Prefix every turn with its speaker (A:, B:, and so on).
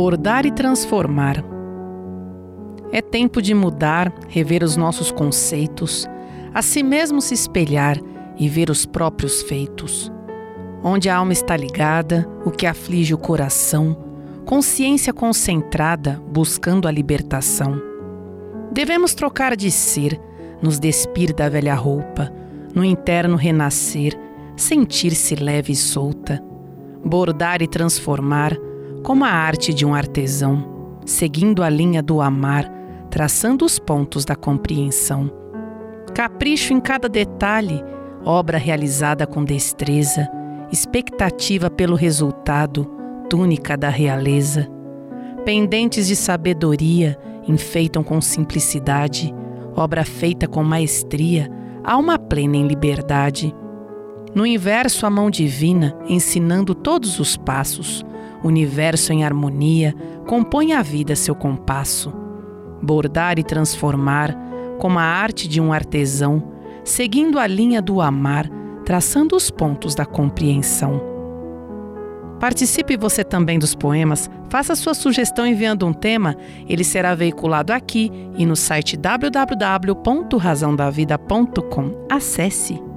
A: Bordar e transformar. É tempo de mudar, rever os nossos conceitos, a si mesmo se espelhar e ver os próprios feitos. Onde a alma está ligada, o que aflige o coração, consciência concentrada, buscando a libertação. Devemos trocar de ser, nos despir da velha roupa, no interno renascer, sentir-se leve e solta. Bordar e transformar, como a arte de um artesão, seguindo a linha do amar, traçando os pontos da compreensão. Capricho em cada detalhe, obra realizada com destreza, expectativa pelo resultado, túnica da realeza. Pendentes de sabedoria, enfeitam com simplicidade, obra feita com maestria, alma plena em liberdade. No inverso a mão divina, ensinando todos os passos, universo em harmonia, compõe a vida seu compasso. Bordar e transformar, como a arte de um artesão, seguindo a linha do amar, traçando os pontos da compreensão. Participe você também dos poemas, faça sua sugestão enviando um tema, ele será veiculado aqui e no site www.razãodavida.com. Acesse!